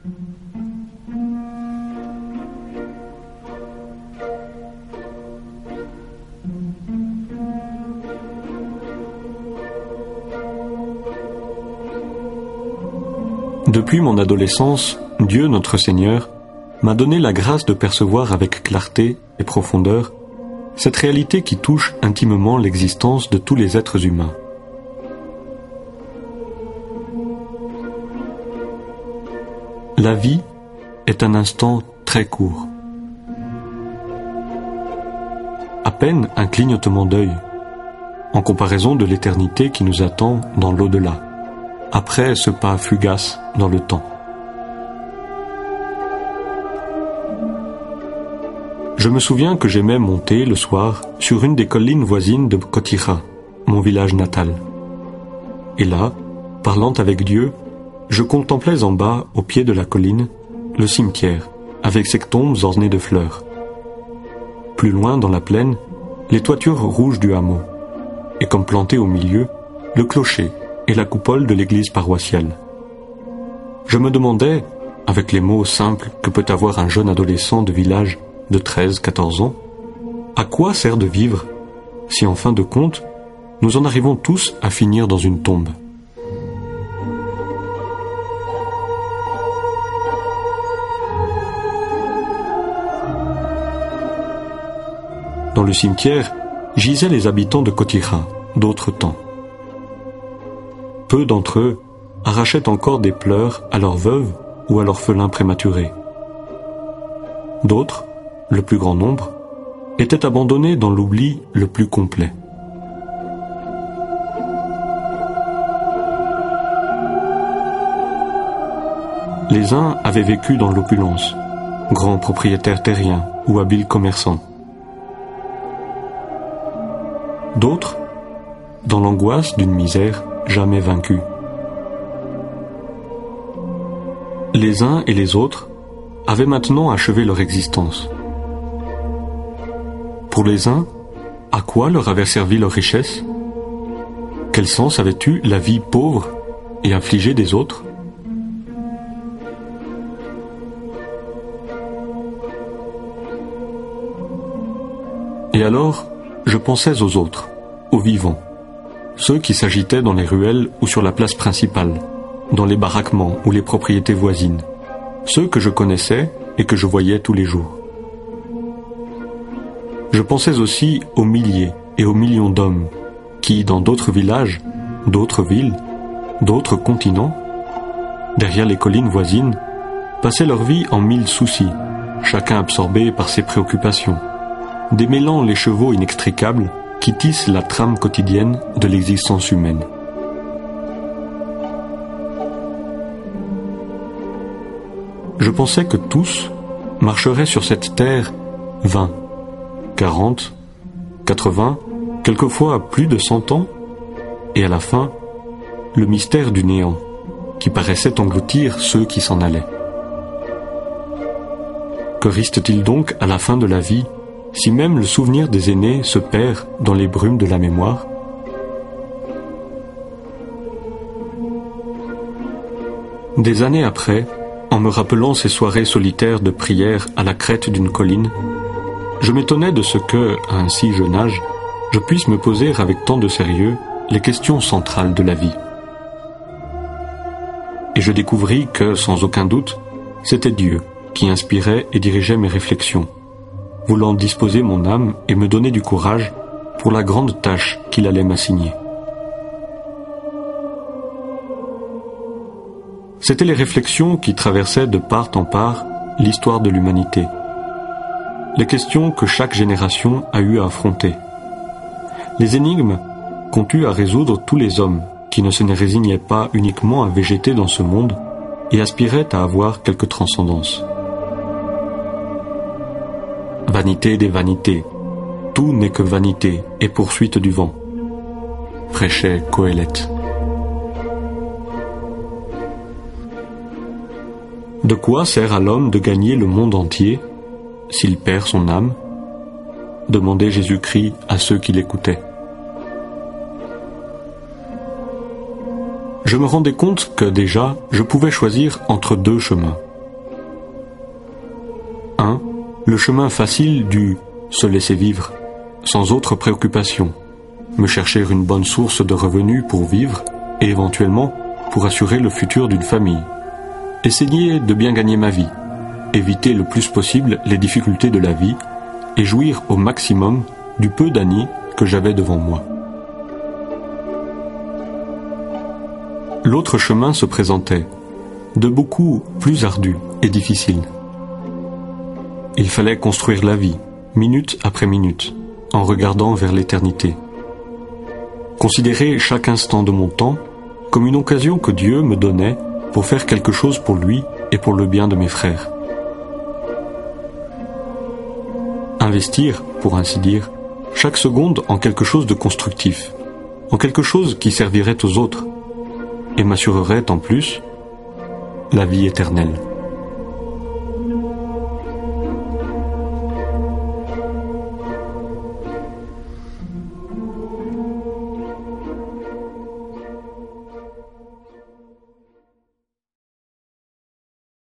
Depuis mon adolescence, Dieu notre Seigneur m'a donné la grâce de percevoir avec clarté et profondeur cette réalité qui touche intimement l'existence de tous les êtres humains. La vie est un instant très court. À peine un clignotement d'œil, en comparaison de l'éternité qui nous attend dans l'au-delà, après ce pas fugace dans le temps. Je me souviens que j'aimais monter le soir sur une des collines voisines de Kotira, mon village natal. Et là, parlant avec Dieu, je contemplais en bas, au pied de la colline, le cimetière, avec ses tombes ornées de fleurs. Plus loin, dans la plaine, les toitures rouges du hameau, et comme planté au milieu, le clocher et la coupole de l'église paroissiale. Je me demandais, avec les mots simples que peut avoir un jeune adolescent de village de 13-14 ans, à quoi sert de vivre si en fin de compte, nous en arrivons tous à finir dans une tombe. Dans le cimetière, gisaient les habitants de Kotira, d'autres temps. Peu d'entre eux arrachaient encore des pleurs à leurs veuves ou à l'orphelin prématuré. D'autres, le plus grand nombre, étaient abandonnés dans l'oubli le plus complet. Les uns avaient vécu dans l'opulence, grands propriétaires terriens ou habiles commerçants. D'autres, dans l'angoisse d'une misère jamais vaincue. Les uns et les autres avaient maintenant achevé leur existence. Pour les uns, à quoi leur avait servi leur richesse? Quel sens avait eu la vie pauvre et affligée des autres? Et alors, je pensais aux autres, aux vivants, ceux qui s'agitaient dans les ruelles ou sur la place principale, dans les baraquements ou les propriétés voisines, ceux que je connaissais et que je voyais tous les jours. Je pensais aussi aux milliers et aux millions d'hommes qui, dans d'autres villages, d'autres villes, d'autres continents, derrière les collines voisines, passaient leur vie en mille soucis, chacun absorbé par ses préoccupations, démêlant les chevaux inextricables qui tissent la trame quotidienne de l'existence humaine. Je pensais que tous marcheraient sur cette terre 20, 40, 80, quelquefois plus de 100 ans, et à la fin, le mystère du néant, qui paraissait engloutir ceux qui s'en allaient. Que reste-t-il donc à la fin de la vie, si même le souvenir des aînés se perd dans les brumes de la mémoire? Des années après, en me rappelant ces soirées solitaires de prière à la crête d'une colline, je m'étonnais de ce que, à un si jeune âge, je puisse me poser avec tant de sérieux les questions centrales de la vie. Et je découvris que, sans aucun doute, c'était Dieu qui inspirait et dirigeait mes réflexions, voulant disposer mon âme et me donner du courage pour la grande tâche qu'il allait m'assigner. C'étaient les réflexions qui traversaient de part en part l'histoire de l'humanité, les questions que chaque génération a eu à affronter, les énigmes qu'ont eu à résoudre tous les hommes qui ne se résignaient pas uniquement à végéter dans ce monde et aspiraient à avoir quelque transcendance. Vanité des vanités, tout n'est que vanité et poursuite du vent, prêchait Coëlette. De quoi sert à l'homme de gagner le monde entier s'il perd son âme? Demandait Jésus-Christ à ceux qui l'écoutaient. Je me rendais compte que déjà je pouvais choisir entre deux chemins, 1. Le chemin facile du se laisser vivre, sans autre préoccupation, me chercher une bonne source de revenus pour vivre et éventuellement pour assurer le futur d'une famille. Essayer de bien gagner ma vie, éviter le plus possible les difficultés de la vie et jouir au maximum du peu d'années que j'avais devant moi. L'autre chemin se présentait, de beaucoup plus ardu et difficile. Il fallait construire la vie, minute après minute, en regardant vers l'éternité. Considérer chaque instant de mon temps comme une occasion que Dieu me donnait pour faire quelque chose pour lui et pour le bien de mes frères. Investir, pour ainsi dire, chaque seconde en quelque chose de constructif, en quelque chose qui servirait aux autres, et m'assurerait en plus la vie éternelle.